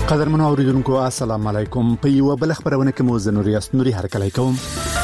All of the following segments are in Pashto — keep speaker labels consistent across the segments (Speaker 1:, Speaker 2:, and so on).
Speaker 1: قدرمنو اوریدونکو السلام علیکم. په یو بل خبرونه کې مو نوري هرکلی کوم.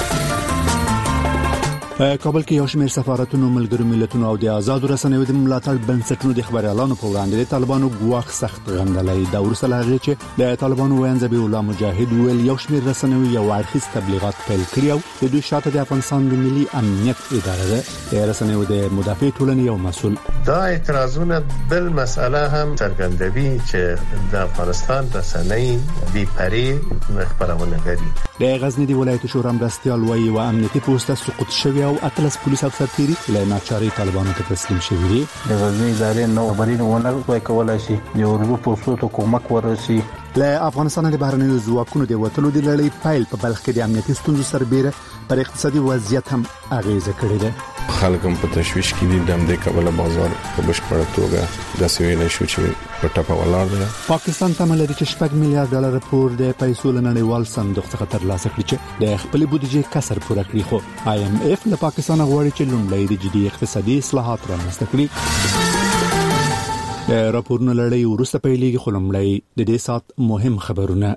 Speaker 1: کابل کې یو شمېر سفارتونو ملګرو ملتونو او د آزاد رسنیو د ملاتړ بنسټونو د خبريالانو په وړاندې د طالبانو ګواښ سخت غندلې د ورسره هغه چې د طالبانو وینځبي الله مجاهد ویل یو شمېر رسنیو یو اړخیز تبلیغات پیل کړی او د دوی شاته د افغانستان د ملي امنیت اداره د رسنیو د مدافع ټولنې یو مسؤل
Speaker 2: دا اعتراضونه بل مسأله هم څرګندوي چې د افغانستان رسنۍ بي پري خبرونه کوي.
Speaker 1: د غزنی د ولایت شورا مرستيال وایي و امنیتي پوسټ سقوط شوی او اتلس پولیس افسر تیری له ناچاري طالبانو ته تسلیم شوی دي.
Speaker 3: د غزنی ادارې نو خبرونه ونه کولای شي د اورګو پوسټو ته کومک ورسي.
Speaker 1: له افغانستان د بهرنیو ځواکونو د وټلو د لړۍ فایل په بلخ کې د امنیتي ستونزو سربېره پر اقتصادي وضعیت هم اغیزه کړې ده.
Speaker 4: خلکم په تشویش کې دي د دې کابل بازار په بشپړه توګه د سویل شو چې په ټاپه ولاړ دی.
Speaker 1: پاکستان ته ملي چې $6 میلیارډ پور د پیسو لنړیوال صندوق څخه ترلاسه کړی چې د خپل بودیجې کسر پوره کړی خو IMF له پاکستان غواړي چې لومړی د جدي اقتصادي اصلاحات رامنځته کړي. راپورونه لړۍ ورسته پیلېږي خو لومړی د دې سات مهم خبرونه.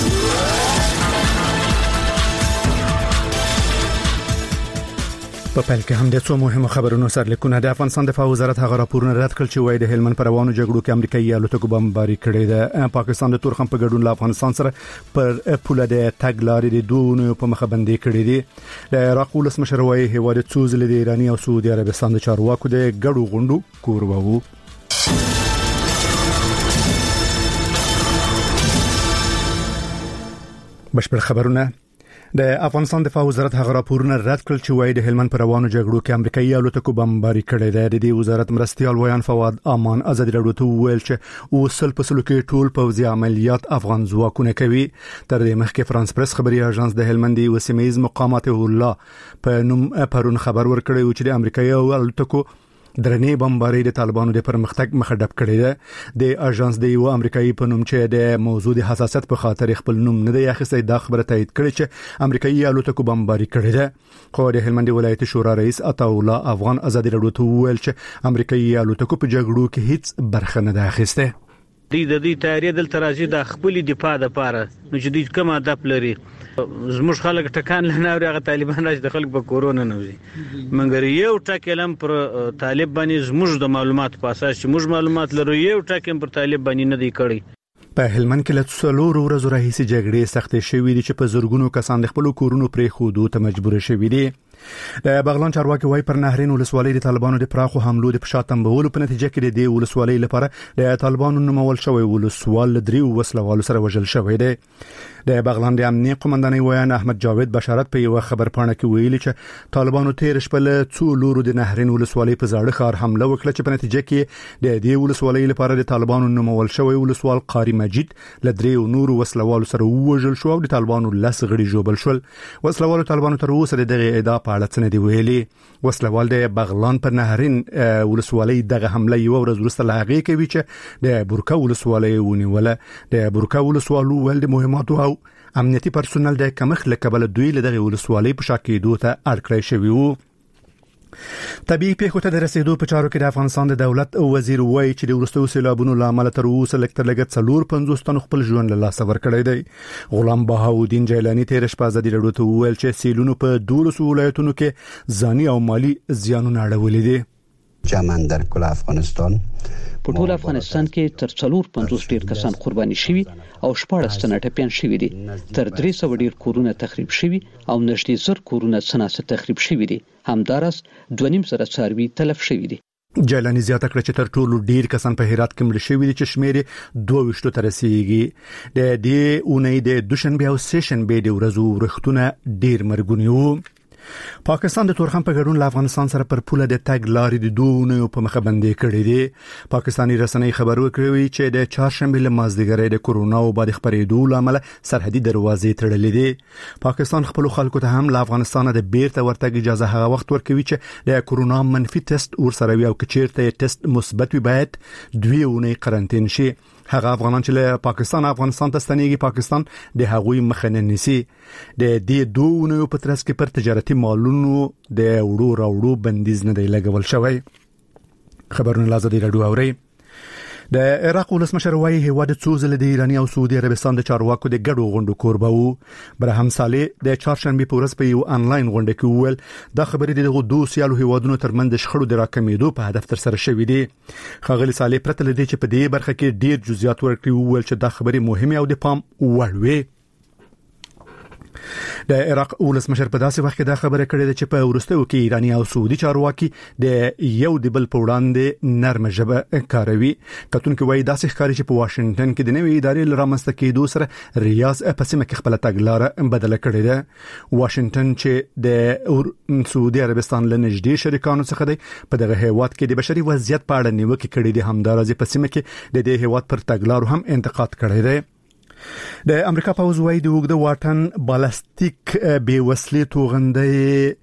Speaker 1: په پیل کې هم د څو مهمو خبرونو سرلیکونه د افغانستان دفاع وزارت هغه راپورونه رد کړ چې وایي د هلمند پر روانو جګړو کې امریکایي الوتکو بمباري کړې ده. پاکستان د تورخم په ګډون له افغانستان سره پر پوله د تګ لارې د دوه په مخه بندي کړې دي. د عراق ولسمشر وایي هیواد څوز له ایرانی او سعودي عربستان د چارواکو د ګډو غونډو کوربه وو. بشپړ خبرونه. د افغانستان دفاع وزارت هغه راپورونه رد کړل چې وایي د هلمند پر روانو جګړو کې امریکایي الوتکو بمباري کړې ده. د دې وزارت مرستيال ویان فواد امان ازادي راډیو ته ویل چې وصل په سلو کې ټول پوځي عملیات افغان ځواکونه کوي. تر دې مخکې فرانس پریس خبري اژانس د هلمند وسیمیز مقامات الله په نوم پرون خبر ورکړی و چې د امریکایي الوتکو درنې بمباري د طالبانو د پرمختګ مخه ډب کړی ده. د اژانس د یو امریکایي په نوم چې د موضوع د حساسیت په خاطر خپل نوم نه دی اخیستی دا خبره تایید کړي چې امریکایي الوتکو بمباري کړی ده. خو د هلمند ولایت شورا رئیس عطاالله افغان ازادي راډیو ته ویل چې امریکایي الوتکو په جګړو کې هیڅ برخه نه ده اخیسته.
Speaker 5: د دې تیاری دلته راځي د خپل دفاع لپاره نو چې دوی کوم هدف لري. زموږ خلک ټکان لناوري هغه طالبان راځي د خلک په کورونا نوځي منګر یو ټاکلم پر طالب باندې زموږ د معلومات په اساس چې موږ معلومات لرو یو ټاکم پر طالب باندې نه دی کړی.
Speaker 1: په هلمند کې له څلورو ورځو راهیسې جګړې سختې شوې دي چې په زورګونو کسان د خپل کورونو پرې خودو ته مجبور شوي دي. د بغلان چارواکي وای پر نهرین ولسوالۍ د طالبانو د پراخو حملو د پښاتم بولو په نتیجه کې د ولسوالۍ لپاره د طالبانو نومول شوی ولسوال دریو وسلوالو سره وژل شوی دی. د بغلان د امنیت قومندانۍ ویان احمد جاوید بشارت په یو خبر پاڼه کې ویلي چې طالبانو تیر شپه له څو لورو د نهرین ولسوالۍ په زاړه ښار حمله وکړه چې په نتیجه کې د دې ولسوالۍ لپاره د طالبانو نومول شوی ولسوال قاری مجید له دریو نورو وسلوالو سره وژل شو او د طالبانو لس غړي جوبل شول. وسلوالو طالبانو تر اوسه دغه ادعا په اړه څه نه دی ویلي. وسلوال د بغلان پر نهرین ولسوالۍ دغه حمله یو ورځ وروسته لاغې کوي چې د برکا ولسوالۍ ونیوله. د برکا ولسوالو ول د مهماتو او امنیتي پرسونل د کمخ لکبل دوی له دغه ولسوالۍ په شاکېدو ته اړکړی شوی وو. طبيعي پیښو ته د رسیدو په چارو کې د افغانستان د دولت وزیر وایي چې د وروستیو سیلابونو لامل تر اوسه لږ 450 تن خپل ژوند له لاسه ورکړی دی. غلام بهاودین جیلانی تیر شپه ازادي راډیو ته ویل چې سیلونو په 12 ولایتونو کې ځاني او مالی زیانونه اړولې دي.
Speaker 6: جمن در کل افغانستان
Speaker 7: په ټول افغانستان کې تر 450 ډیر کسان قرباني شوي او 14 تنه ټپيان شوي دي. تر 300 ډیر کورونه تخریب شوي او نږدې 100 کورونه سناسه تخریب شوي دي. همدارس 2.5 څاروي تلف شوي دي.
Speaker 1: جیلانی زیاته کړ چې تر ټولو ډیر کسان په هرات کې مړ شوي دي چې شمېر 22 ته رسیدي. د دې اونۍ د دوشنبه او سهشنبه د ورځو ورښتونه ډیر مرګونی وو. پاکستان د تورخم په ګډون له افغانستان سره پر پوله د تګ لارې د دوه په مخه بندي کړې دي. پاکستاني رسنۍ خبر ورکړي چې د چهارشنبه له مازدیګرۍ د کورونا وبا د خبرېدو لامل سرحدي دروازې تړلې دي. پاکستان خپل خلکو ته هم له افغانستان د بیرته ورتګ اجازه هغه وخت ورکوي چې د کورونا منفي ټیسټ ورسره وي او کچیرته ټیسټ مثبت وي باید 2 اونۍ قرنټین شي. هغه افغانان چې له افغانستان ته ستنېږي پاکستان د هغوی مخه نه نیسي. د دې دوه اونۍ په ترڅ کې پر تجارتي مالونو د وړو راوړو بندیز نه دی لګول شوی. خبرونه لازم دی راډیو اوري. د عراق ولسمشر وايي هیواد څو ځله د ایراني او سعودي عربستان د چارواکو د ګډو غونډو کوربه وو. برهم صالح د چهارشنبه په ورځ په یو انلاین غونډه کې وویل دا خبرې د دوه سیالو هیوادونو ترمنځ د شخړو د راکمېدو په هدف تر سره شوې دي. ښاغلي صالح پرته لدی چې په دې برخه کې ډیر جزئیات ورکړي وویل چې دا خبرې مهمه او د پام وړ وي. د عراق ولسمشر په داسې وخت کې دا خبره کړې ده چې په ورستیو کې ایراني او سعودي چارواکي د یو د بل په وړاندې نرمه ژبه کاروي. کتونکو وايي داسې ښکاري چې په واشنگټن کې د نوې ادارې لرامسته کېدو سره ریاض په سیمه کې خپل تګلارې بدله کړې ده. واشنگټن چې د سعودي عربستان له نږدې شریکانو څخه دی په دغه هیواد کې د بشري وضعیت په اړه نیوکه کړې ده. همدارنګه په سیمه کې د دې هیواد پر تګلارو هم انتقاد کړی دی. د امریکا پوځ وايي د وګړو واټن بالستیک بې وسلې توغندۍ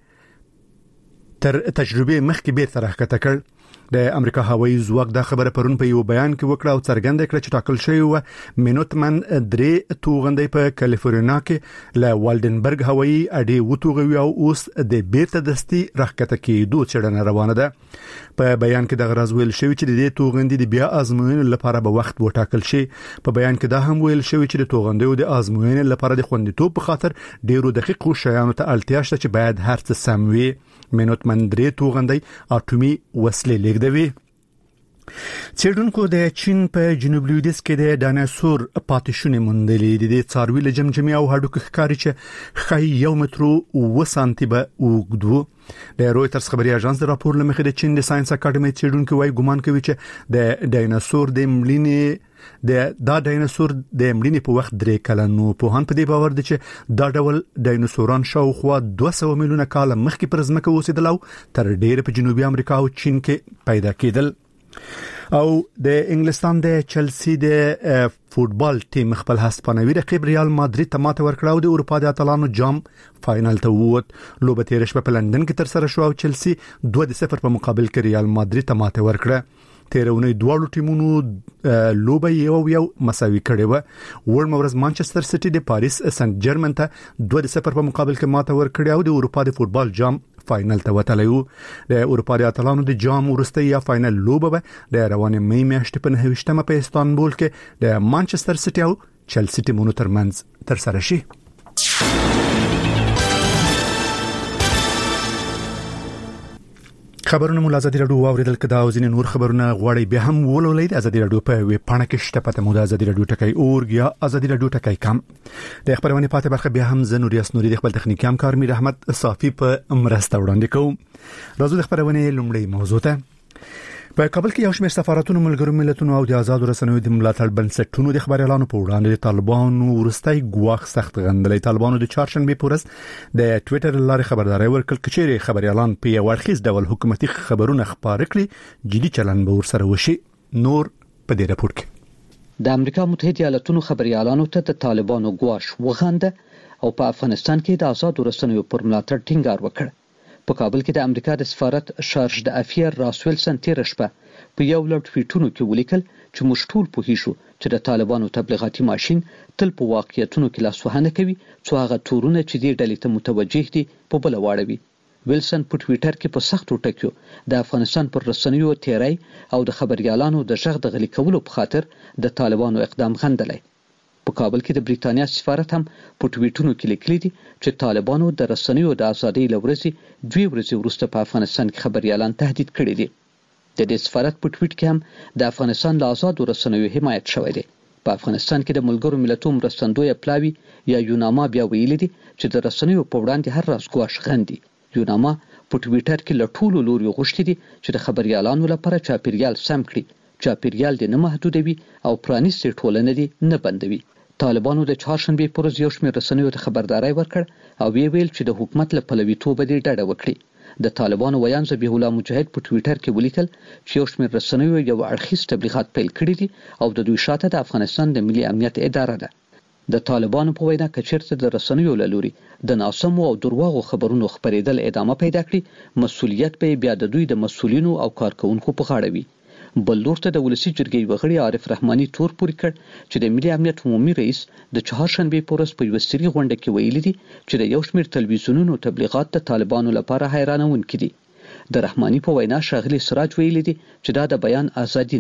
Speaker 1: تر تجربه مخکې بیرته راکته کړ. د امریکا هوایي ځواک دا خبره پرون په یو بیان کې وکړه او څرګنده کړه چې ټاکل شوی و مینوتمن درې توغندۍ په کالیفورنیا کې له والډنبرګ هوایي اډې وټوغوي او اوس د بیرته دستي راکته کېدو څرنګه روانه ده. په بیان کې د غرض ویل شوی چې د دې توغندۍ د بیا آزموینې لپاره به وخت وټاکل شي. په بیان کې دا هم ویل شوی چې د توغندیو د آزموینې لپاره د خوندیتوب په خاطر ډیرو دقیقو شیانو ته اړتیا شته چې باید هر څه سم وي. مینوتمن درې توغندۍ اټومي وسلې لیږدوي. څېړونکو د چین په جنوب لویدیځ کې د ډایناسور پاتې موندلې دي. د څاروي له جمجمې او هډوکو ښکاري چې خای 1 متر او 2 سانتي به اوږدو. د رويټرز خبري اژانس د راپور لمخې د چین د ساينس اکاډمي څېړونکو وايي ګومان کوي چې د ډایناسور د مړینې دا ډایناسور د مړینې په وخت 3 کلنو. په هان په دې باور دي چې دا ډول ډایناسوران شاوخوا 200 میلیونه کال مخکې پر ځمکه اوسېدل او تر ډېر په جنوبي امریکا او چین کې پیدا کېدل. او د انګلستان د چلسی د فوتبال ټیم خپل هسپانوي رقیب ریال مادرید ته ماته ورکړه او د اروپا د اتلانو جام فائنل ته ووت. لوبه تیر شپه په لندن کې تر سره شو او چلسی 2-0 په مقابل کې ریال مادرید ته ماته ورکړه. تیرونی دواړو ټیمونو لوبه یو مساوي کړې و. ورمورز مانچستر سټي د پاریس سنت جرمن ته 2-0 په مقابل کې ماته ورکړه او د اروپا د فوتبال جام فائنل ته وتلیو. د اروپا د اتلانو د جام ورسته یا فائنل لوبه به د روانې مې میاشتې په 9 په استانبول کې د مانچستر سټي او چلسی ټیمونو ترمنځ تر سره شي. خبرونه مول ازادي رادیو اوریدل کدا او ځینې نور خبرونه غواړي به هم ولولئ د ازادي رادیو په ویب پاڼه کې شته پته مو د ازادي رادیو ټکای اورګ یا ازادي رادیو ټکای کم. د خبرونه پاتې برخه به هم زنور یاسنوري د خپل تخنیکی همکار میر احمد صافي په مرسته وړاندې کوم. راځو د خبرونه لومړی موضوع ته. په کابل کې یو شمېر سفارتونو ملګرو ملتونو او د آزاد رسنیو د ملاتړ بنسټونو د خبري اعلان په وړاندې د طالبانو ورستۍ ګواښ سخت غندلې. طالبانو د چهارشنبه په ورځ د ټوئیټر لارې خبرداري ورکړه چې خبري اعلان په یو ورخیز ډول حکومتي خبرونه خبره کړي جدي چلن به ورسره وشي. نور په دې راپور کې
Speaker 7: د امریکا متحده ایالاتونو خبري اعلان ته د طالبانو ګواښ وغنده او په افغانستان کې د آزاد رسنیو پر ملاتړ ټینګار وکړ. په کابل کې د امریکا د سفارت شارج د افیر راس ویلسن تیر شپه په یو لړ ټویټونو کې ولیکل چې موږ ټول پوهیږو چې د طالبانو تبلیغاتي ماشين تل په واقعیتونو کې لاسوهنه کوي څو هغه تورونه چې دې ډلې ته متوجه دي په بل واړوي. ویلسن په ټویټر کې په سختو ټکیو د افغانستان پر رسنیو تیرای او د خبريالانو د ژغ د غلي کولو په خاطر د طالبانو اقدام غندلای. په کابل کې د بریتانیا سفارت هم په ټویټونو کې لیکلي دي چې طالبانو د رسنیو د ازادۍ لورسي 2 ورځې وروسته په افغانستان کې خبريالان تهدید کړي دي. د دې سفارت په ټویټ کې هم د افغانستان د آزاد رسنیو حمایت شوی دی. په افغانستان کې د ملګرو ملتونو مرستندوی پلاوی یا یوناما بیا ویلي دي چې د رسنیو په وړاندې هر راز ګواښ غندي. یوناما په ټویټر کې له ټولو لوري غوښتي دي چې د خبريالانو لپاره چاپیریال سم کړي. چاپیریال دې نه محدودوي او پرانیستي ټولنه دې نه بندوي. طالبانو د چهارشنبه پر ورځ یو شمېر رسنیو ته خبرداري ورکړ او ویل چې د حکومت له پلویتوب دې ډډه وکړي. د طالبانو ویان ذبیح الله مجاهد په ټویټر کې ولیکل چې یو شمېر رسنیو یو اړخیز تبلیغات پیل کړی دي او د دوی شاته د افغانستان د ملي امنیت اداره ده. د طالبانو په وینا کچېرته د رسنیو لوري د ناسمو او درواغو خبرونو خبرېدل ادامه پیدا کړي مسؤلیت به بیا د دوی د مسؤلینو او کارکونکو په غاړه وي. بل لورته د ولسی جرګې وغړي عارف رحماني تور پوري کړ چې د ملي امنیت عمومي رئیس د چهارشنبه په ورځ په یو سری غونډه کې ویلي دي چې د یو شمېر تلویزیونونو تبلیغات د طالبانو لپاره حیرانونکي دي. د رحماني په وینا شاغلي سراج ویلي دي چې دا د بیان ازادي نه ده.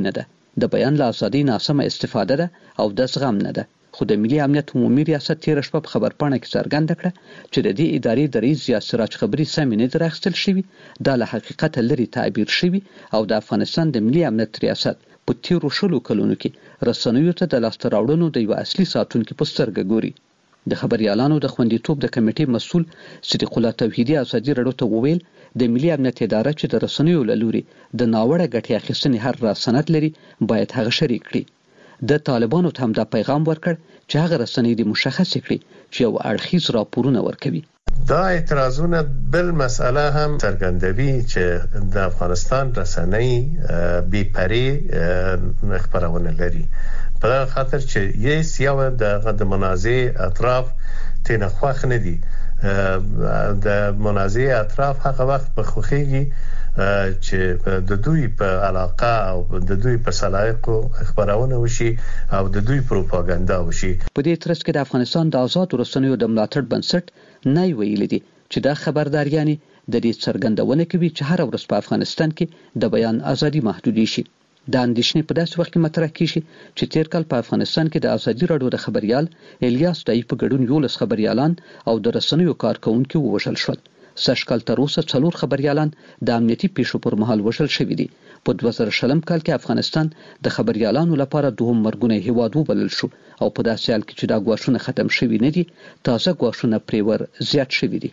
Speaker 7: د بیان له ازادۍ ناسمه استفاده ده او د زغم نه ده. خو د ملي امنیت عمومي ریاست تیر شپه په خبرپاڼه کې څرګنده کړه چې د دې ادارې د رئیس ضیاء سراج خبري سمې نه راخستل شوی، دا له حقیقت لري تعبیر شوی او د افغانستان د ملي امنیت ریاست په تیرو 10 کلونو کې رسنیو ته د لاسته راوړنو د یو اصلي ساتونکو په سترګه ګوري. د خبريالانو د خوندیتوب د کمیټې مسؤل صدیق الله توحیدی ازادي رادیو ته وویل د ملي امنیت اداره چې د رسنیو له لوري د ناوړه ګټې اخیستنې هر رسنت لري باید هغه شریک کړي. د طالبانو ته هم دا پیغام ورکړ چې هغه رسنۍ د مشخص کړي چې یو اړخیز راپورونه ورکوي.
Speaker 2: دا اعتراضونه بل مسئله هم څرګندوي چې د افغانستان رسنۍ بې پرې خبرونه لري، په خاطر چې یو د منازع اطراف تنه خوښ نه دي. د منازع اطراف هغه وخت په خوخيږي چې د دوی په علاقه او د دوی په سلایقو خبرونه وشي او د دوی پروپاګاندا وشي.
Speaker 7: په دې ترڅ کې د افغانستان د آزاد رسنیو د ملاتړ بنسټ نه ویل دي چې دا خبرداريانې د دې څرګندونه کوي چې هر ورځ په افغانستان کې د بیان ازادي محدود شي. دا اندېښنې په داسې وخت کې مطرح کیږي چې تیر کال په افغانستان کې د ازادي رادیو د خبريال الیاس دای په ګډون 11 خبريالان او د رسنیو کارکونکو ووژل شول. سږکال تر اوسه 4 خبريالان د امنیتي پیښو پر مهال وژل شوي دي. په 2000 کال کې افغانستان د خبريالانو لپاره دوهم مرګونه هیواد وبلل شو او په داسې حال کې چې دا ګواښونه ختم شوي نه دي، تازه ګواښونه پرېور زیات شوي دي.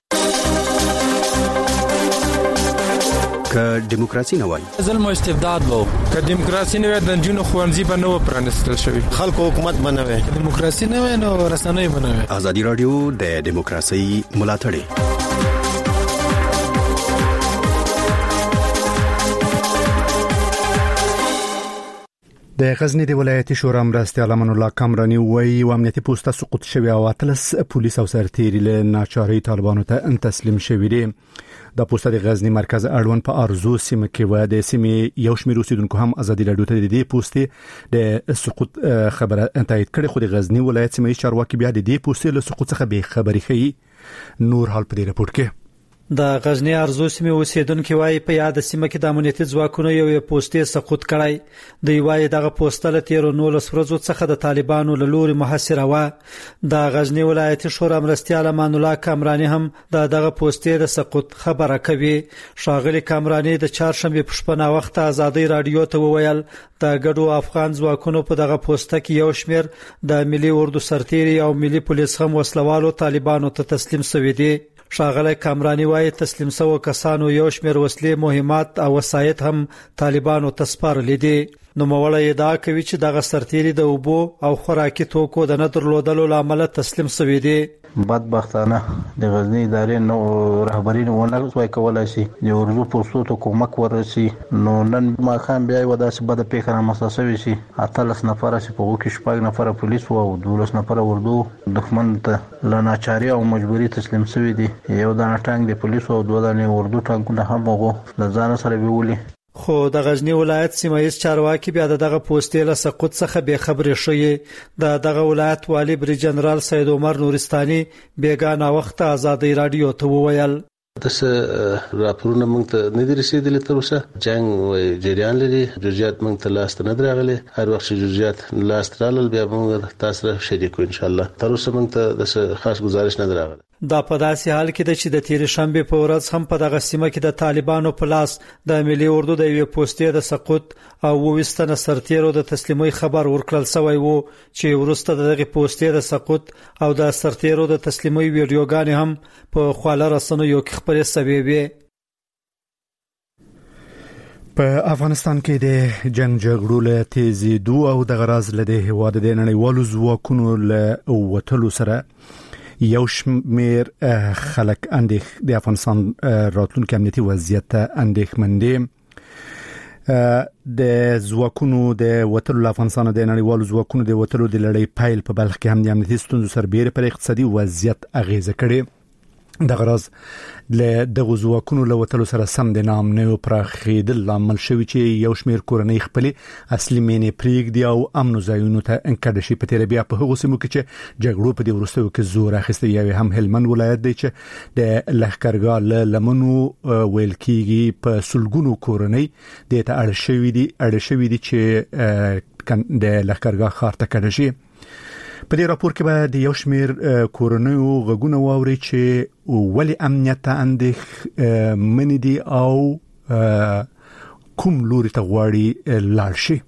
Speaker 8: که دیموکراسي نه وای
Speaker 9: ظلم او استبداد وو، که دیموکراسي نه وای د جنونو خوانځي به نو پرانستل شوی،
Speaker 10: خلکو حکومت بنوي،
Speaker 9: دیموکراسي نه وای نو رسنۍ بنوي.
Speaker 8: ازادي رادیو د دیموکراسي ملاتړ.
Speaker 1: د غزنی د ولایتي شورا مرستیال امان الله کامرانی وایي امنیتي پوسټه سقوط شوی او اتلس پولیس او سرتیري له ناچاري طالبانو ته تسلیم شوی دي. د پوسټه د غزنی مرکز اړوند په ارزو سیمه کې و د سیمې یو شمېر اوسیدونکو هم ازادي رادیو ته د دې پوسټې د سقوط خبره تایید کړې، خو د غزنی ولایت سیمه چارواکي بیا د دې پوسټې له سقوط څخه به خبري کوي. نور حال په دې رپورت کې
Speaker 11: د غزنی ارزو سیمه اوسیدونکو وايي په یاد سیمه کې د امنیتي ځواکونو یو پوسټي سقوط کړای. دوی وايي دغه پوسټه له 13 ورځو څخه د طالبانو له لوري محاصره و. د غزنی ولایتي شورا مرستیال امان الله کامرانی هم دغه پوسټي د سقوط خبره کوي. شاغلی کامرانی د چهارشنبه په شپه نا وخت ازادي رادیو ته وویل د ګډو افغان ځواکونو په دغه پوسټه کې یو شمېر د ملي اردو سرتیري او ملي پولیس هم وسلوالو طالبانو ته تسلیم شوي دي. شاغلی کامرانی وايي تسلیم شوو کسانو یو شمېر وسلې، مهمات او وسایط هم طالبانو ته سپارلي دي. نو موړی ادعا کوي چې دغه سرتیري د اوبو او خوراکي توکو د نه درلودلو لامل تسلیم شوي دي.
Speaker 3: بدبختانه د غزنی ادارې نو رهبري ونه کولای شي د ورزو پوسټو ته کومک ورسي. نو نن ما خام بیا ودا چې بد پیښه مساسوي شي، اتلس نفر چې په وګ کې شپږ نفر پولیس او 12 نفر اردو دښمن ته لناچاري او مجبوري تسلیم شوي دي. یو دانه ټانک د پولیس او دوه دانه اردو ټانکونه هم وګو لزان سره ویولي.
Speaker 11: خو د غزنی ولایت سیمایي چارواکي بیا دغه پوسټې له سقوط څخه به خبرې شوې. دغه ولایت والی بری جنرال سید عمر نورستاني بیگانه وخت ازادي رادیو ته وویل
Speaker 12: دسه راپورونه موږ ته نه دي رسیدلي تر اوسه. جنگ جریان لري، جزئیات موږ ته لاس نه درغلي. هر وخت چې جزئیات لاس رالل بیا موږ تاسو سره شریکو ان شاء الله. تر اوسه موږ ته د خاص گزارش نه درغلي.
Speaker 11: دا په داسې حال کې چې د تیر شنبه په ورځ هم په دغه سیمه کې د طالبانو په لاس د ملي اردو د یو پوسټې د سقوط او وستنه سرتیرو د تسلیمي خبر ورکړل شوی وو چې ورسته دغه پوسټې د سقوط او د سرتیرو د تسلیمي ویډیوګان هم په خواله رسنیو کې خبرې شوې وي.
Speaker 1: په افغانستان کې د جنگ جګړو له تیزیدو او د غراز له هیواد د نړیوالو ځواکونو له وټلو سره یو شمېر خلک د افغانستان راتلونکي امنیتي وضعیت ته اندېښمن دي. د ځواکونو د وټلو له افغانستان د نړیوالو ځواکونو د وټلو د لړۍ پایل په بلخ کې هم د امنیتي ستونزو سره بیره پر اقتصادي وضعیت اغیزه کړې. د غرض له دغه ځواکونو له وتلو سره سم د نام نه پراخېدل لامل شوی چې یو شمېر کورنۍ خپل اصلي مینې پریږدي او امن ځایونو ته انکډ شي. په تیر بیا په هغه سیمو کې چې جګړو په دې وروستیو کې زور اخیستی یو هم هلمند ولایت دی چې د لښکرګاه له لمنو ویل کېږي په سلګونو کورنۍ د ته اړ شوی دي چې د لښکرګاه ښار ته کډ شي. په دې راپور کې به د یو شمېر کورنیو غږونه واوري چې ولې امنیت ته اندېښمنې دي او کوم لوري ته غواړي لاړ شي.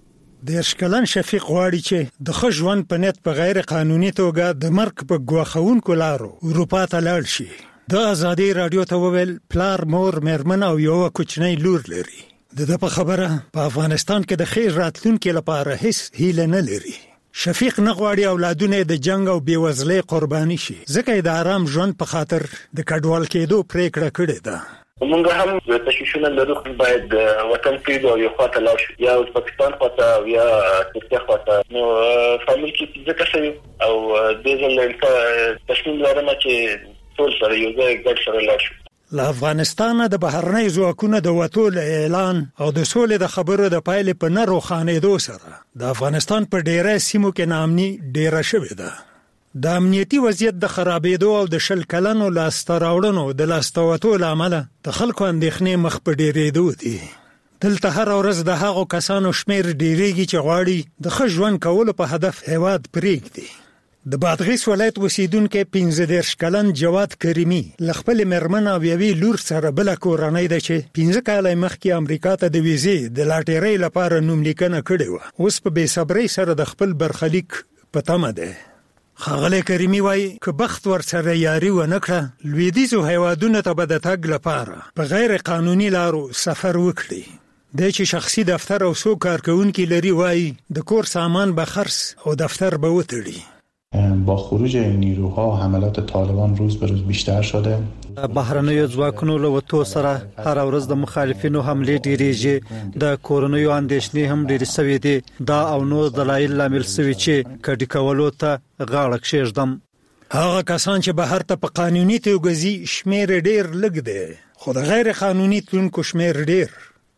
Speaker 10: د اشکلن شفیق غواړي چې د ښه ژوند په نیت په غیر قانوني توګه د مرګ په ګواښونکو لارو اروپا ته لاړ شي. د ازادي رادیو ته وویل پلار مور مېرمن او یو کوچنی لور لري. د په خبره په افغانستان کې د خیر راتلونکو لپاره هیڅ هیله نه لري. شفیق نغواړي اولادونه د جنگ او بیوزلۍ قرباني شي ځکه د آرام ژوند په خاطر د کډوال کېدو پریکړه کړې ده.
Speaker 13: موږ هم د تشویشونو لرو باید وطن پیډو یو خاطر لاړ شو یا پاکستان خاطر یا ترکیه خاطر نو فامیل کې ځکه شوی او د ځل تصمیم لرم چې ټول سره یو ځای ګډ سره لاړ شو.
Speaker 10: له افغانستان د بهرنۍ ځواکونو د وټول اعلان او د سولې د خبرو د پایلې په نه روښانېدو سره د افغانستان په ډیره سیمو کې نامني ډیره شوې ده. د امنیتي وضعیت د خرابېدو او د شل کلنو لاستراوړنو د لاستوتو لامل د خلکو اندېښنې مخ په ډیرېدو دي. دلته هر ورځ د هغو کسانو شمیر ډیریږي چې غواړي د ښه ژوند کولو په هدف هیواد پرېږدي. د بادغیس ولایت اوسیدونکو 15 کلن جواد کریمی خپل مېرمن او یوې لور سره بل کورنۍ ده چې 15 کال مخکې امریکا ته د ویزې د لاټرۍ لپاره نوملیکنه کړې و. اوس په بې صبرۍ سره د خپل برخلیک په تمه ده. خاغله کریمی وایي که بخت ور سره یاري و نکړه لویدیزو هیوادونو ته به د تګ لپاره په غیر قانوني لارو سفر وکړي. د چې شخصي دفتر او سو کارکونکو لري وایي د کور سامان به خرڅ او دفتر به وتړي.
Speaker 14: با خروج این نیروها حملات طالبان روز به روز بیشتر شده.
Speaker 11: بهرنیو ځواکونو له وتو سره هر ورځ د مخالفینو حملې ډیریږي. د کورونیو اندېښنې هم ډېرې شوې دي. دا او نور دلایل لامل شوي چې کډی کولو ته غاړه کېږدم.
Speaker 10: هغه کسان چې بهر ته په قانوني توګه ځي شمیر ډېر لږ دی خو د غیر قانوني تلونکو شمیر ډېر.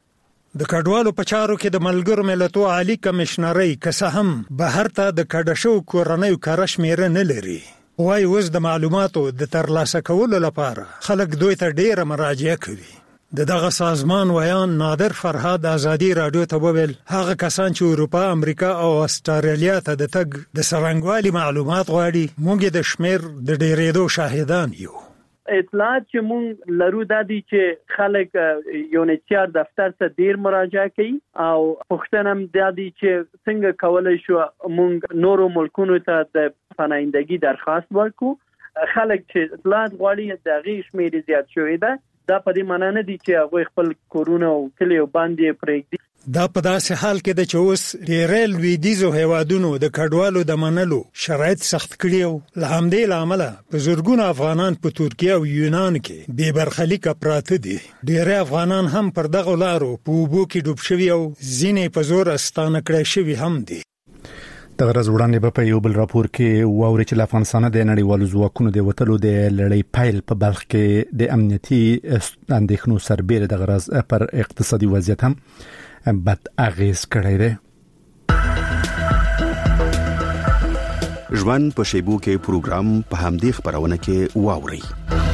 Speaker 10: د کډوالو په چارو کې د ملګرو ملتونو عالی کمشنري که هم بهر ته د کډشو کورنۍ کارش میره نه لري. وای اوس د معلوماتو د ترلاسه کولو لپاره خلک دوی ته ډیره مراجعه کوي. دغه سازمان ویان نادر فرهاد ازادي رادیو ته وویل هغه کسان چې اروپا، امریکا او استرالیا ته د تګ د سرنګوالي معلومات غواړي موږ د شمیر د ډیرېدو شاهدان یو.
Speaker 15: اطلاعات چې مونږ لرو د دې چې خلک یونیچر دفتر ته ډیر مراجعه کوي او پښتنه هم د دې چې څنګه کولای شو مونږ نورو ملکونو ته د پناهندګي درخواست ورکړو. خلک چې اطلاعات غواړي د غي شمیر زیات شوی ده. دا په دې معنی نه دي چې هغه خپل کورونه او کلیو باندې پرېږدي.
Speaker 10: دا په داسې حال کې د چوس ډیرل ویدیزو هیوادونو د کډوالو د منلو شرایط سخت کړیو. له همدې لامل په زورګونو افغانان په ترکیه او یونان کې بې برخلیک پراته دي. ډېر افغانان هم پر دغه لارو په اوبو کې ډوب شوي او ځینې په زور استانه کړی شوي هم دي.
Speaker 1: د غرض وړاندې په یو بل راپور کې واوري چې افغانستان د نړیوالو ځواکونو د وټلو د لړۍ پایل په بلخ کې د امنیتي اندېښنو سربېره د غرض پر اقتصادي وضعیت هم بد اغیز کړی دی.
Speaker 8: ژوند په شیبو کې پروګرام په همدې خبرونه کې واوري.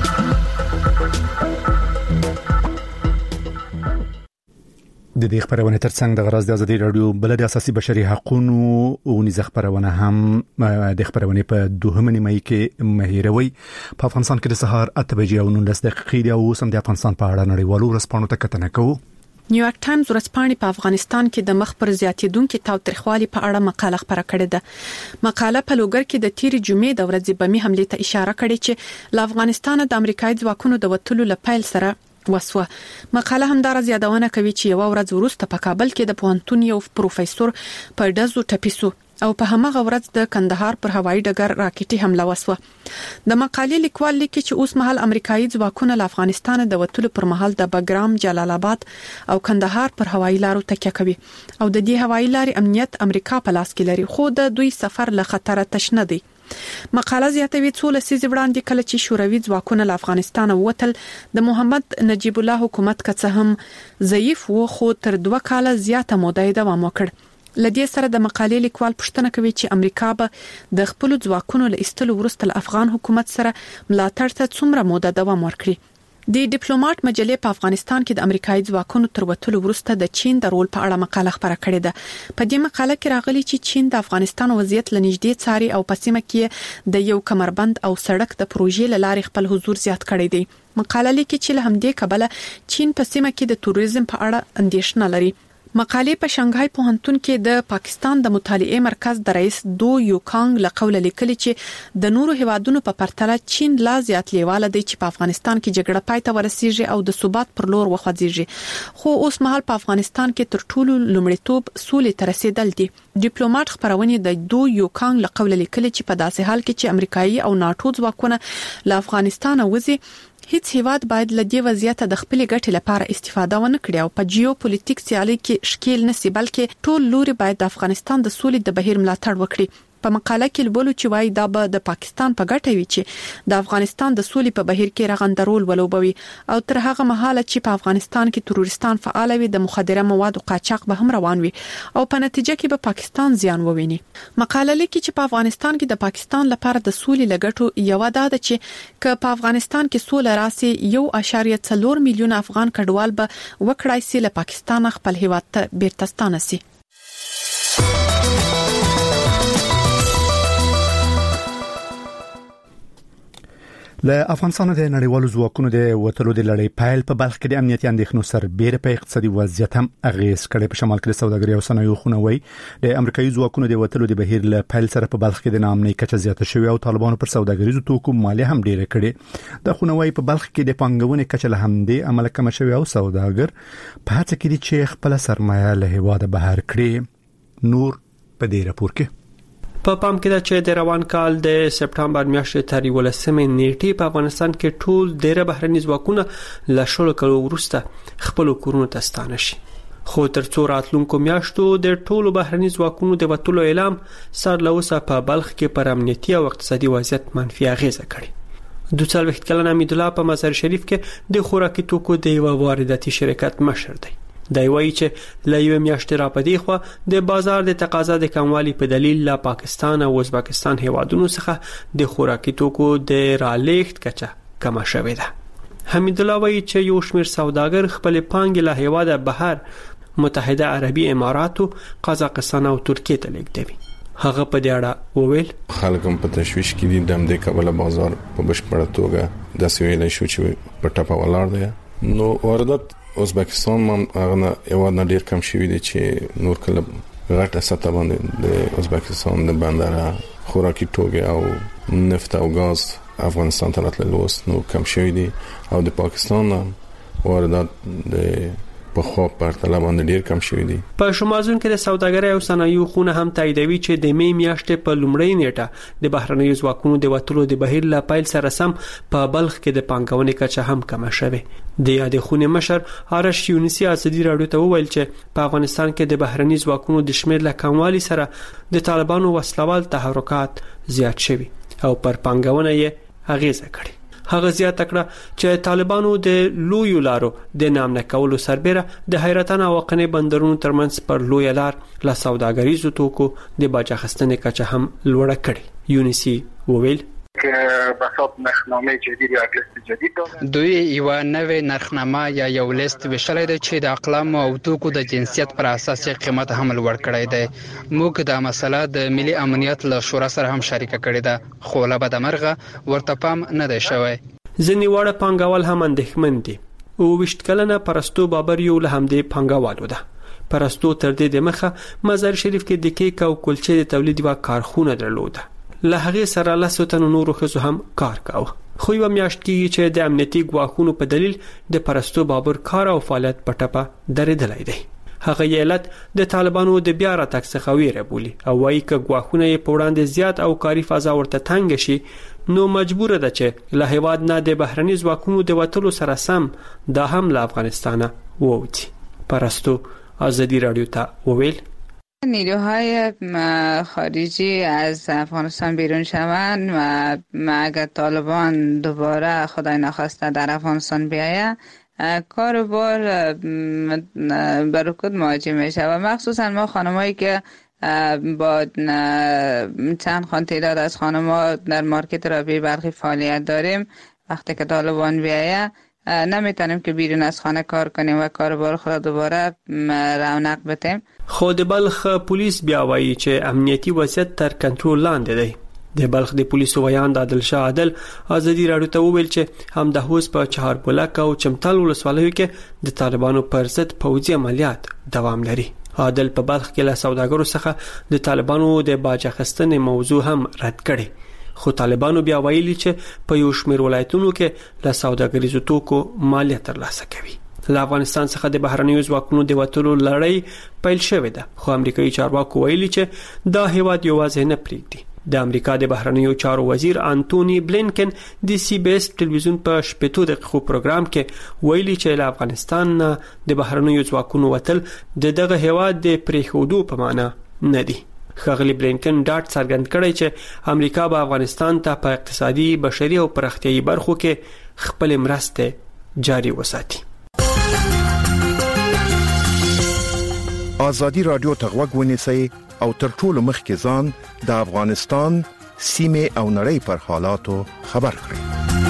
Speaker 1: د دې خبرونه ترڅنګ د غرض د ازادي رادیو بل د اساسي بشري حقوقو او نيزه خبرونه هم د خبرونه په 2 مې کې مهیروي. په افغانستان کې د سهار 8:19 دقیقې او سم د افغانستان په اړه نړیوالو رسپانو ته کتنه کوو.
Speaker 16: نیویارک ټایمز ورځپاڼې په افغانستان کې د مخ پر زیاتېدونکو تاوتریخوالي په اړه مقاله خبره کړې ده. مقاله په لوګر کې د تیر جمعې د ورځې بمي حمله ته اشاره کړې چې له افغانستان د امریکایي ځواکونو د وټلو لپاره سره وسوه. مقاله هم دا یادونه کوي چې یو ورځ وروسته په کابل کې د پوهنتون یو پروفیسور په ډزو ټپیسو او په همغه ورځ د کندهار پر هوایي ډګر راکټي حمله وسوه. د مقالې لیکوال لیکي چې اوس مهال امریکایي ځواکونه له افغانستان د وټلو پر مهال د بګرام، جلال آباد او کندهار پر هوایي لارو تکیه کوي او د دې هوایي لارې امنیت امریکا په لاس کې لري، خو د دوی سفر له خطر تش نه دی. مقاله زیاتوي څو لسیزې وړاندې کله چې شوروي ځواکونه له افغانستان ووتل د محمد نجیب الله حکومت که هم ضعیف و خو تر 2 کاله زیاته موده دوام وکړ. لدې سره د مقالې لیکوال پوښتنه کوي چې امریکا به د خپل ځواکونو له ایستلو وروسته له افغان حکومت سره ملاتړ ته څومره موده دوام ورکړي. د ډیپلوماټ مجلې په افغانستان کې د امریکایي ځواکونو تر وتلو وروسته د چین د رول په اړه مقاله خبره کړې ده. په دې مقاله کې راغلي چې چین د افغانستان وضعیت لنږدې څاري او په سیمه کې د یو کمربند او سړک د پروژې لارې خپل حضور زیات کړی دی. مقاله لیکي چې له همدې کبله چین په سیمه کې د توریزم په اړه اندېښنه لري. مقالې په شانګهای پوهنتون کې د پاکستان د مطالعې مرکز د رئیس دو یوکانګ لقول لیکلي چې د نورو هیوادونو په پرتله چین لا زیات لیواله دی چې په افغانستان کې جګړه پای ته ورسیږي او د ثبات پر لور وخوځيږي. خو اوس مهال په افغانستان کې تر ټولو لومړیتوب سولې ته رسیدل دي. ډیپلوماټ خبرونه د دو یوکانګ لقول لیکلي چې په داسې حال کې چې امریکایي او ناتو ځواکونه له افغانستان وځي هیڅ هیواد باید له دې وضعیت د خپل ګټې لپاره استفاده ونه کړي او په جیوپولیټیک سیالي کې شکیل نسی بلکې ټول لوري باید د افغانستان د سولې د بهیر ملاتړ وکړي. په مقاله کې لولو چې وايي دا به د پاکستان په ګټه وي چې د افغانستان د سولې په بهیر کې رغنده رول ولوبوي او تر هغه مهاله چې په افغانستان کې تروریستان فعال وي د مخدره موادو قاچاق به هم روان وي او په نتیجه کې به پاکستان زیان وویني. مقاله لیکي چې په افغانستان کې د پاکستان لپاره د سولې لګټو یو دا ده چې که په افغانستان کې سوله راسي 1.4 میلیون افغان کډوال به وکړای سي له پاکستان خپل هیواد ته بیرته ستانه سي.
Speaker 1: له افغانستان د نړیوالو ځواکونو د وټلو د لړۍ پایل په بلخ کې د امنیتي اندېښنو سربېره په اقتصادي وضعیت هم اغیز کړي. په شمال کې د سوداګرۍ او صنایعو خونوي د امریکایي ځواکونو د وټلو د بهیر له پایل سره په بلخ کې د ناامنۍ کچه زیاته شوې او طالبانو پر سوداګریزو توکو مالیه هم ډیره کړې. د خونوي په بلخ کې د پانګونې کچه له همدې عمل کم شوې او سوداګر په هڅه کې دي چې خپل سرمایه له هواده بهر کړي. نور په دې راپور کې
Speaker 17: په پام کې ده چې د روان کال د سپټمبر میاشتې تر 11 نیټې په افغانستان کې ټول ډېر بهرني ځواکونه له شلو کلو وروسته خپل کورونو ته ستانه شي. خو تر څو راتلونکو میاشتو د ټولو بهرني ځواکونو د وټلو اعلام سر له اوسه په بلخ کې پر امنیتي او اقتصادي وضعیت منفي اغیزه کړي. 42 کلن حمید الله په مزار شریف کې د خوراکي توکو د یو وارداتي شرکت مشر دی. دا وایي چې له یو میاشتې را پدې خو د بازار د تقاضا د کموالي په دلیل له پاکستان او ازبکستان هیوادونو څخه د خوراکي توکو د رالېږد کچه کم شوې ده. حمید الله وایي چې یو شمېر سوداګر خپل پانګې له هیواده بهر متحده عربي اماراتو، قزاقستان او ترکیه ته لیږدوي. هغه په دې اړه وویل
Speaker 4: خلک هم په تشویش کې دي. د همدې کبله بازار په بشپړه توګه د سویلې شو چې په ټاپه ولاړ دی. نو واردات ازبکستان هم هغه یو نه ډیر کم شوی دی چې نور کله غټه سطح باندې د ازبکستان د بندر خوراکي توکي او نفت او غاز افغانستان ته راتلل نو کم شوی دی او د پاکستان واردات د په خو پرتله باندې ډیر کم شوی دی.
Speaker 17: په شمازون کې د سوداګرۍ او صنایعو خونه هم تاییدوي چې د می میاشتې په لومړۍ نیټه د بهرنیو ځواکونو د وټلو د بهیر له پایل سره سم په بلخ کې د پانګونې کچه هم کم شوه. د یادې خونې مشر آرش یونسی ازادي راډیو ته وویل چې په افغانستان کې د بهرني ځواکونو د شمیر له کموالي سره د طالبانو وسلوال تحرکات زیات شوي او پر پانګونه یې اغیزه کړې. هغه زیاته کړه چې طالبانو د لویو لارو د نامنه کولو سربېره د حیرتان او قنې بندرونو ترمنځ پر لوی لار له سوداګریزو توکو د باج اخیستنې کچه هم لوړه کړې. یونسی وویل
Speaker 18: که بساط نرخنامه جدید یا لیست جدید دادن
Speaker 19: دوی یو نوې نرخنامه یا یو لیست وشلې ده چې د اقلام او توکو د جنسیت پر اساس قیمت هم لوړ کړی دی. موږ د مسله د ملي امنیت له شورا سره هم شریک کړی ده خو له بدمرغه ورته پام نه دی شوی.
Speaker 17: ځینې وړه پانګوال هم اندېښمن دي. او 20 کلنه پرستو بابر یو له همدې پانګوالو ده. پرستو تر دې مخه مزار شریف کې د کیک او کلچې د تولید و کارخونه درلوده. له هغه سره له تنو نورو خزو هم کار کاوه. خو یو میاشتې چې د امنیتي ګواښونو په دلیل د پرستو بابر کار او فعالیت په ټپه درېدلی دی. هغه علت د طالبانو د بیا راتګ څخه ویره بولي او وايي چې ګواښونه یې په وړاندې زیات او کاری فضا ورته تنګ شي نو مجبور ده چې له هیواد نه د بهرني ځواکونو د وټلو سره سم د هم له افغانستانه ووځي. پرستو ازادي راډیو ته وویل
Speaker 20: نیروهای خارجی از افغانستان بیرون شوند و اگر طالبان دوباره خدای نخواسته در افغانستان بیاید کاروبار به رکود مواجه میشه و مخصوصا ما خانمایی که با چند تعداد از خانم‌ها در مارکت رابعه بلخی فعالیت داریم، وقتی که طالبان بیاید نمیتونیم که بیرون از خانه کار کنیم و کاروبار خود دوباره رونق بدیم.
Speaker 17: خود بلخ پولیس بیا وایي چې امنیتي وضعیت تر کنټرول لاندې دی. د بلخ د پولیسو ویان د عادل شاه عادل ازادي راډیو ته وویل چې هم د هوس په چهاربلک او چمتال ولسوالیو کې د طالبانو پر ضد پوځي عملیات دوام لري. عادل په بلخ کې له سوداګرو څخه د طالبانو د باج اخیستنې موضوع هم رد کړي. خو طالبانو بیا ویلي چې په یو شمېر ولایتونو کې له سوداګریزو توکو مالیه ترلاسه کوي. له افغانستان څخه د بهرنیو ځواکونو د وټولو لړۍ پیل شوې ده، خو امریکایي چارواکو ویلي چې دا هیواد یوازې نه پریږدي. د امریکا د بهرنیو چارو وزیر انټونی بلینکن د سی بي اس ټلویزیون په شپږ دقیقو پروګرام کې ویلي چې له افغانستان د بهرنیو ځواکونو وټل دغه هیواد د پریښودو په معنا نه دی. ښاغلي بلینکن ډاټ څرګند کړی چې امریکا به افغانستان ته په اقتصادي، بشري او پراختیایي برخو کې خپل مرسته جاري وساتي.
Speaker 21: ازادي رادیو ته غوږ ونیسئ او تر ټولو مخکې ځان د افغانستان سیمه او نړۍ پر حالاتو خبر کړئ.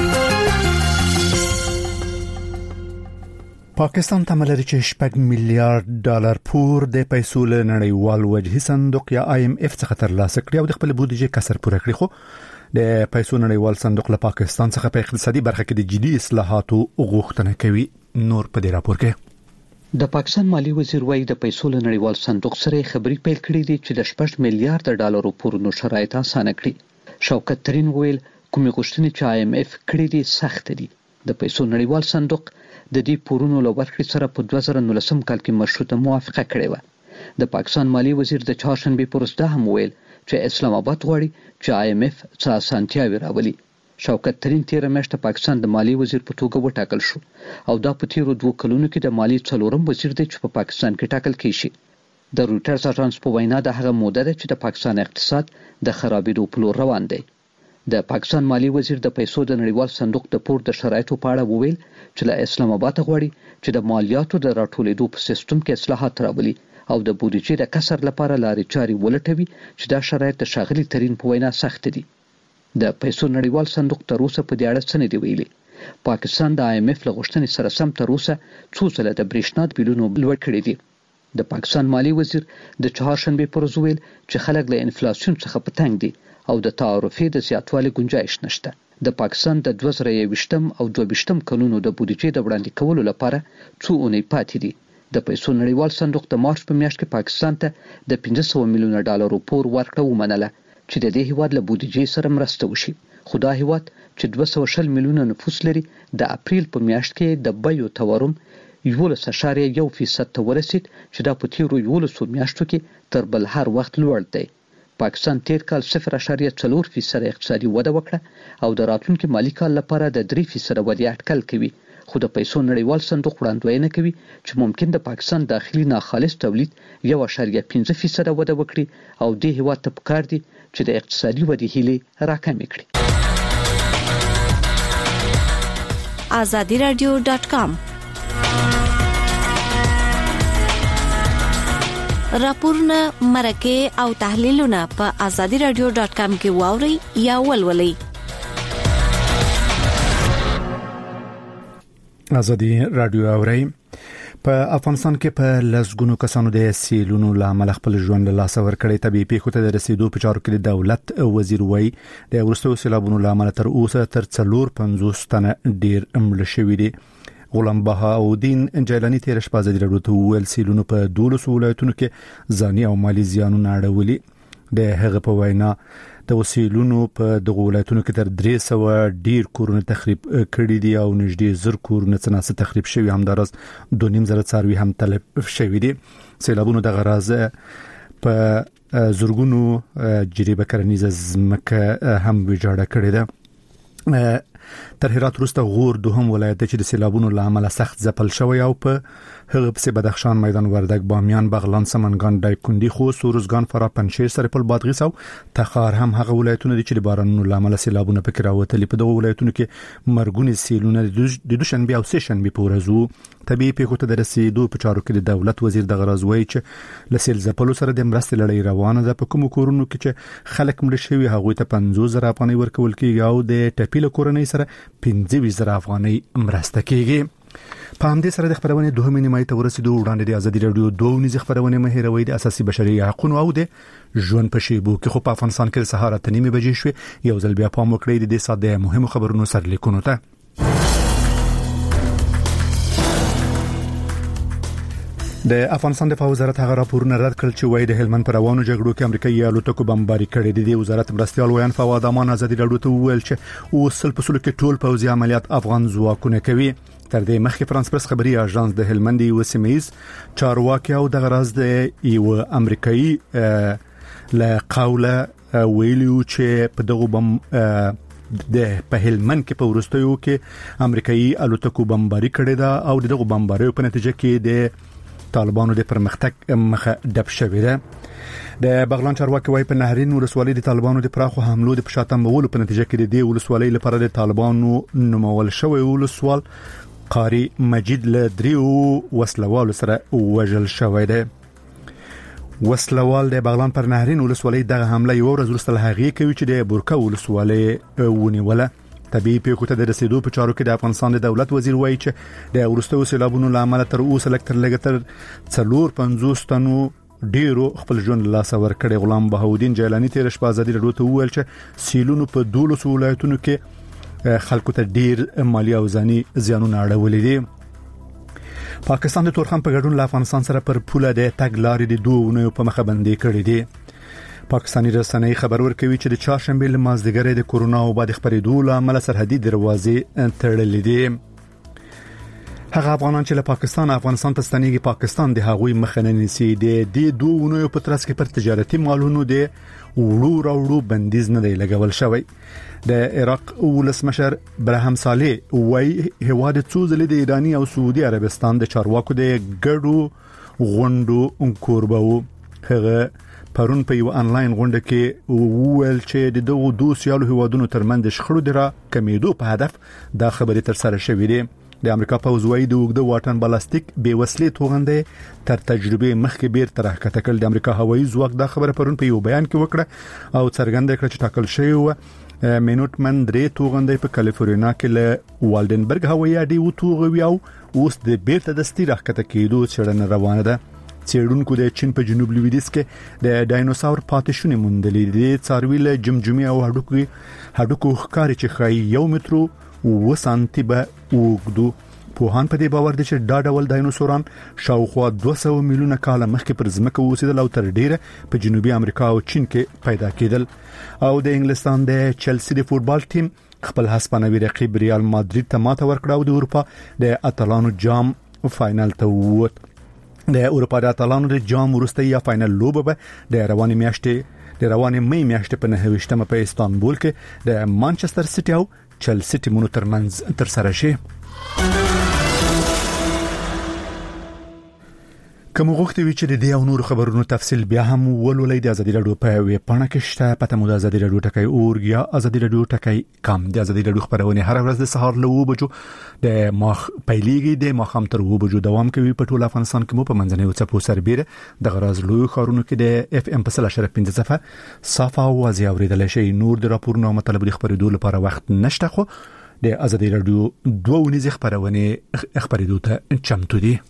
Speaker 1: پاکستان تملري چې $6 میلیارډ پور د پیسو له نړیوال وجهي صندوق یا IMF څخه ترلاسه کړی او د خپل بودیجې کسر پوره کړی، خو د پیسو نړیوال صندوق له پاکستان څخه په اقتصادي برخه کې د جدي اصلاحاتو غوښتنه کوي. نور په دې راپور کې
Speaker 7: د پاکستان مالی وزیر وایي د پیسو له نړیوال صندوق سره خبري پیل کړې دي چې د $6 میلیارډ پورونو شرایط آسانه کړي. شوکت ترین ویل کومې غوښتنې چې IMF کړې دي سخت دي. د پیسو نړیوال صندوق د دې پورونو له ورکړې سره په 2019 کال کې مشروطه موافقه کړې و. د پاکستان مالی وزیر د چهارشنبه پر ورځ هم ویل چې اسلام آباد غواړي چې IMF څه اسانتیاوي راولي. شوکت ترین تیر میاشت پاکستان د مالی وزیر په توګه وټاکل شو او دا په تیرو 2 کلونو کې د مالی څلورم وزیر دی چې په پاکستان کې ټاکل کیږي. د رويټرز اژانس په وینا د هغه موده ده چې د پاکستان اقتصاد د خرابېدو په لور روان دی. د پاکستان مالی وزیر د پیسو د نړیوال صندوق د پور د شرایطو په اړه وویل چې له اسلام آباد غواړي چې د مالیاتو د راټولېدو په سیستم کې اصلاحات راولي او د بودیجې د کسر لپاره لارې چارې ولټوي چې دا شرایط د شاغلي ترین په وینا سخت دي. د پیسو نړیوال صندوق تر اوسه په دې اړه څه نه دی ویلي. پاکستان د IMF له غوښتنې سره سم تر اوسه څو ځله د برېښنا بلونو لوړ کړي دي. د پاکستان مالی وزیر د چهارشنبه پر ورځ ویل چې خلک له انفلاسیون څخه په تنګ دي او د تعرفې د زیاتوالي گنجائش نشته. د پاکستان د 2021 او 2022 کلونو د بودیجې د وړاندې کولو لپاره څو اونۍ پاتې دي. د پیسو نړیوال صندوق د مارچ په میاشت کې پاکستان ته د $500 میلیونه پور ورکړه ومنله چې د دې هیواد له بودیجې سره مرسته وشي. خو دا هیواد چې 240 میلیونه نفوس لري د اپریل په میاشت کې د بیو تورم 11.1% ته ورسید چې دا په تیرو 11 میاشتو کې تر بل هر وخت لوړ دی. پاکستان تیر کال 0.4% اقتصادي وده وکړه او د راتلونکي مالی کال لپاره د 3% ودې اټکل کوي. خو د پیسو نړیوال صندوق وړاندوینه کوي چې ممکن د پاکستان داخلي ناخالص تولید 1.5% وده وکړي او د هیواد ته پکار دي چې د اقتصادي ودې هیلې راکمې کړي.
Speaker 22: azadiradio.com راپورونه، مرکه او تحلیلونه په azadiradio.com کې واوري یا ولولئ.
Speaker 1: ازادي رادیو اوري. په افغانستان کې په لسګونو کسانو د سیلونو لامل خپل ژوند له لاسه ورکړی. طبي پیښو ته د رسیدو په چارو کې د دولت وزیر وایي د ورستو سیلابونو لامل تر اوسه تر 450 تنه ډیر مړ شوي دي. غلام بهاءالدین جیلانی تیر شپه ازادي رادیو ته ویل سیلونو په 12 ولایتونو کې ځاني او مالی زیانونه اړولي. د هغه په وینا د وسیلونو په دغه ولایتونو کې تر 300 ډیر کورونه تخریب کړي دي او نږدې 1000 کورونه څنګه تخریب شوي، همدارس 2.5 څاروي هم تلف شوي دي. سیلابونو د غراز په زورګونو جریبه کرنیزه ځمکه هم ویجاړه کړې ده. تر هرات وروسته غور دوهم ولایت چې د سیلابونو لامل سخت ځپل شوی او په هغه په بدخشان میدان وردګ بامیان بغلان سمنګان دایکندي خو سوروزګان فرا پنځیر سرپل بادغیس او تخار هم هغه ولایتونه دي چې د بارانونو لامل سیلابونه پکې راوتلي. په دغه ولایتونو کې مرګونی سیلونه د دوشنبه او سه شنبه په ورځو طبيعي پیښو ته د رسیدو په چارو کې د دولت وزیر د غرازوي چې لسیل ځپلو سره د مرستې لړۍ روانه ده. په کوم کورونو کې چې خلک مړ شوی هغه ته 50,000 افغانۍ ورکول کیږي او د ټپیل کورنۍ سره 15,000 افغانۍ مرسته کیږي. په همدې سره د خبرونه دوه نیمه ته ورسېدو. وړاندې د ازادي رادیو دوه نيزه خبرونه مهیروي د اساسي بشري حقوقو او د ژوند په شیبو کې خو په افغانستان کې سهار ته نیمه بجې شوې. یو ځل بیا پام وکړئ د دې ساده مهمو خبرونو سرلیکونو ته. د افغانستان دفاع وزارت هغه راپورونه رد کړل چې وایي د هلمند پر روانو جګړو کې امریکایي الوتکو بمباري کړې دي. د وزارت مرستيال ویان فواد امان ازادي رادیو ته وویل چې وصل په سلو کې ټول پوځي عملیات افغان ځواکونه کوي. تر دې مخکې فرانس پرس خبري اژانس د هلمند یو سیمایز چارواکي او د غراز د یو امریکایي لا قوله ویلو چې په دغه بم د په هلمند کې په ورستیو کې امریکایي الوتکو بمباري کړې ده او دغه بمباریو په نتیجه کې د طالبانو د پرمختګ مخه ډب شوې ده. د بغلان چارواکي وايي په نهرین ولسوالۍ د طالبانو د پراخو حملو د پښاتم بولو په نتیجه کې د دې ولسوالۍ لپاره د طالبانو نومول شوی ولسوال قاری مجید له دریو وسلوال سره وژل شوی دی. وسلوال د بغلان پر نهرین ولسوالۍ دغه حمله یو ورځ وروسته هغه کوي چې د بورکا ولسوالۍ ونیوله. طبيعي پیښو ته د رسیدو په چارو کې د افغانستان د دولت وزیر وایي چې د ورستو سیلابونو لامل تر اوسه لکتر 450 تنو ډیرو خپل ژوند لا سور کړي. غلام بهاودین جیلانی تیر شپه ازادي رادیو ته وویل چې سیلونو په 12 ولایتونو کې خلکو ته ډیر مالی او ځاني زیانونه اړولې دي. پاکستان د تورخم په ګډون له افغانستان سره پر پوله د تګ لارې د دوه په مخه بندي کړې دي. پاکستاني رسنۍ خبر ورکوي چې د چهارشنبه لمازدګر د کورونا او بعد خبرېدو لامل سرحدي دروازې تړلې دي. هغه افغانان چې له افغانستان ته ستنېږي پاکستان د هغوی مخه نه نیسي. د دې دوه په ترڅ کې پر تجارتي مالونو د وړو بندیز نه دی لګول شوی. د عراق ولسمشر برهم صالح وايي هواد څو ځله د ایرانی او سعودي عربستان د چارواکو د ګډو غونډو کوربو. هغه پرون په یو انلاین غونډه کې وویل چې د دوه دوسیالو هوادونو ترمنځ شخړو دره کمیدو په هدف دا خبرې تر سره شوې دي. د امریکا پوځ وايي د وګړو واټن بالستیک به وسلې توغندې تر تجربه مخکې بیر تر حرکت کول. د امریکا هوایي ځواک دا خبره پرون په یو بیان کې وکړه او څرګنده کړه چې ټاکل شوی و مینوټمن درې توغندې په کالیفورنیا کې له والډنبرګ هوایي اډې و توغوي او اوس د بیرته د ستیر حرکت کېدو څرنګه روانه ده. څېړونکو د چین په جنوب لویدیځ کې د ډاینوسور پاتې شونې موندلې دي. څاروي له جمجمي او هډوکو ښکاري چې خای 1 متر و سانتي به وګدو. پوهان په دې باور دي چې دا ډول ډاینوسوران شاوخوا 200 میلیونه کاله مخکې پر ځمکه اوسېدل او تر ډیره په جنوبي امریکا او چین کې پیدا کېدل. او د انګلستان د چلسی د فوتبال ټیم خپل هسپانوي رقیب ریال مادرید ته ماته ورکړه او د اروپا د اتلانو جام فائنل ته ووت. د اروپا د اتلانو د جام وروستۍ یا فائنل لوبه به د روانې مې میاشتې په 9 په استانبول کې د مانچستر سیټي او چلسی ټیمونو ترمنځ تر سره شي. کوم غوښتي وی چې د دې او نور خبرونو تفصیل بیا هم ولولئ د ازادي رادیو په ویب پاڼه کې شته. پته مو د ازادي رادیو ټکای اورګ یا ازادي رادیو ټکای کام. د ازادي رادیو خبرونه هر ورځ د سهار له 2 بجو د ماخ پیلېږي د ماخام تر 2 بجو دوام کوي. په ټول افغانستان کې مو په منځنۍ چپو سربېره د غراز لوی خارونو کې د اف ام په 0.5 صفه صفه او ازي اوریدل شي. نور د راپورونو مطلب د خبرېدو لپاره وخت نشته خو د ازادي رادیو دوه نيزه خبرونه خبرېدو ته چمتو دي.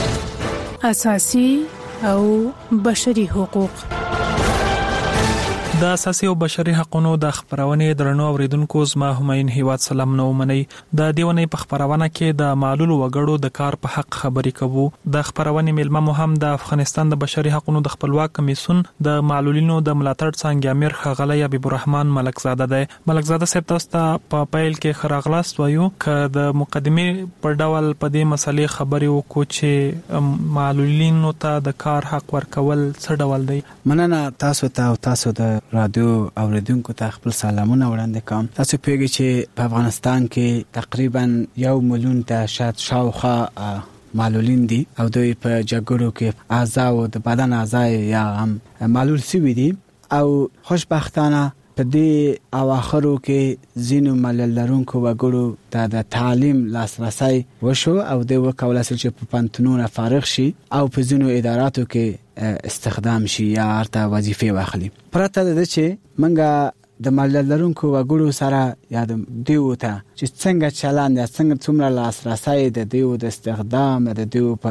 Speaker 5: اساسي او بشري حقوق د اساسي او بشري حقوقو د خبرونې درنو اوریدونکو زما هماین هیواد سلام نو منی د دیونې په خبرونه کې د معلول وګړو د کار په حق خبرې کوو. د خبرونې ملما مهم د افغانستان د بشري حقوقو د خپلواک کمیسیون د معلولینو د ملاتړ څنګه امیر خغلی حبیب الرحمن ملکزاده دی. ملکزاده صاحب تاسو ته په پایل کې خراغلاست وایو ک د مقدمه پر ډول په دې مسلې خبرې وکړو چې معلولینو ته د کار حق ورکول څه ډول دی.
Speaker 6: مننه تاسو ته او تاسو د رادیو اوریدونکو ته خپل سلامونه وړاندې کوم. تاسو پیږئ چې په افغانستان کې تقریبا 1 ملیون ته شاوخوا معلولین دي او دوی په جګړو کې اعضاء او د بدن اعضاء یا هم معلول شوي دي او خوشبختانه په دې اواخرو کې زینو معلول لرونکو وګړو ته د تعلیم لاسرسي وشو او دوی وکولای شي چې په پانتونونو فارغ شي او په زینو اداراتو کې استخدام شي یا ارته وظیفه واخلي. پرته د چې منګه د معلول لرونکو وګړو سره یا د دیو ته چې څنګه چلند یا څنګه څومره لاسرسي د دیو د استخدام د دیو په